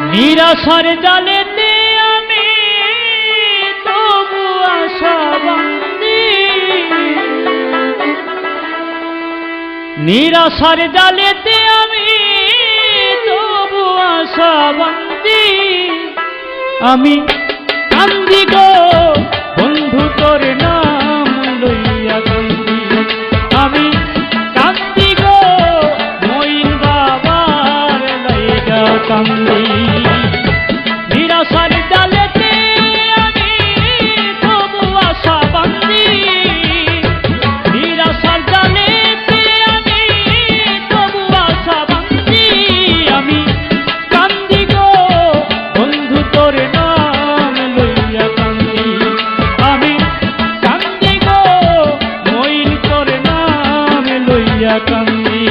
নিরাশার জালেতে আমি তবু আশাবাদী, নিরাশার জালেতে আমি তবু আশাবাদী। আমি কান্দি গো বন্ধু তোর নাম লইয়া কান্দি, আমি কান্দি গো মইন বাবার লাইগা কান্দি। নিরাশার জালেতে আমি তবু আশাবাদী, নিরাশার জালেতে আমি তবু আশাবাদী। আমি কান্দি গো বন্ধু তোর নাম লইয়া কান্দি, আমি কান্দি গো মইন তোর নাম লইয়া কান্দি।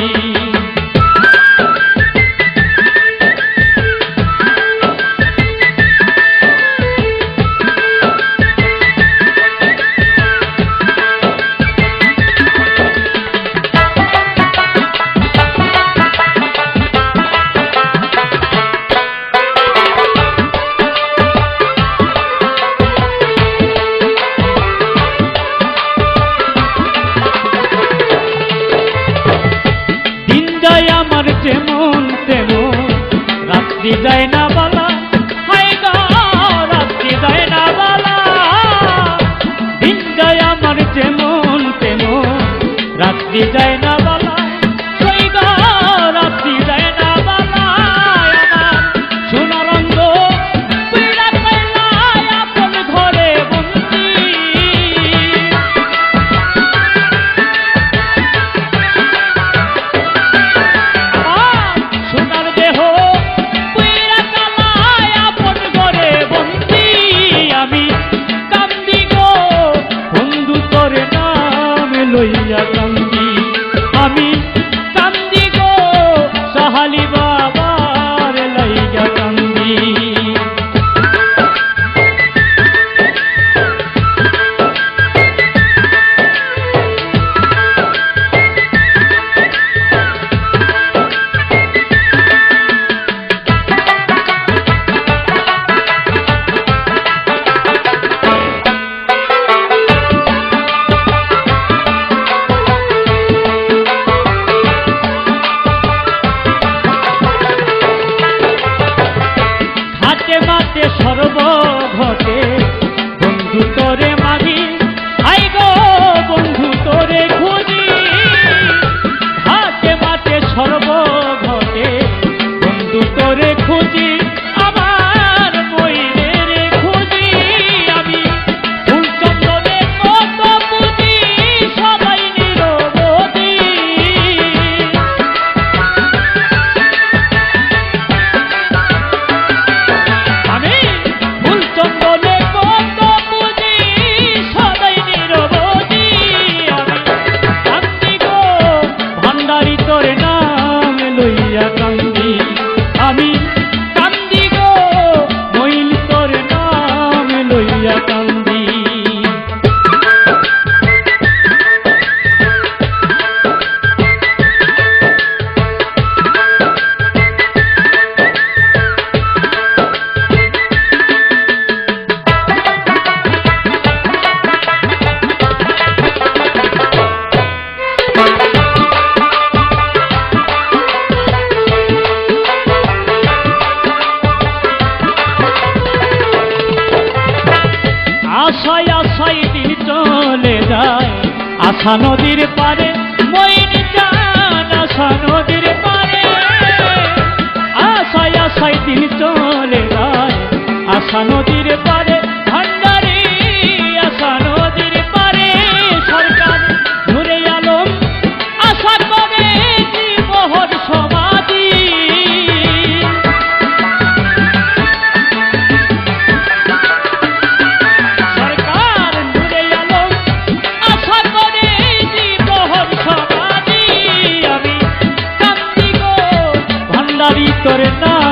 আমার যেমন তেমন রাত্রি যায় না বলা, হায় গো রাত্রি যায় না বলা। দিন যায় আমার যেমন তেমন রাত্রি যায় না বলা, হায় গো রাত্রি যায় না বলা। আমার সোনারঙ্গ পীড়া পাইলা আপন ঘরে বন্দি, লইয়া কান্দি। আমি কান্দি গো সাহালি বাবার লাইগা কান্দি। মাতে সর্ব ঘটে বন্ধু তোরে মাগি, হাই গো বন্ধু তোরে খুঁজি। হাতে মাতে সর্ব ঘটে বন্ধু তোরে খুঁজি, আমার মইনের খুঁজি। আমি ফুল চন্দনে কত পুঁজি সবাই নিরবধি, চন্দনে কত পুঁজি সদাই নিরবধি। আমি কান্দি গো ভান্ডারি তোর নাম লইয়া কান্দি, আমি কান্দি গো মইন তোর নাম লইয়া কান্দি। আশায় আশায় দিন চলে যায় আশা নদীর পারে, মইন জান আশা নদীর পারে। আশায় আশায় দিন চলে যায় আশা নদীর পারে, ভান্ডারি আশা নদীর পারে। সরকার নূরে আলম আশা করে জীবহর সমাধি, তোর না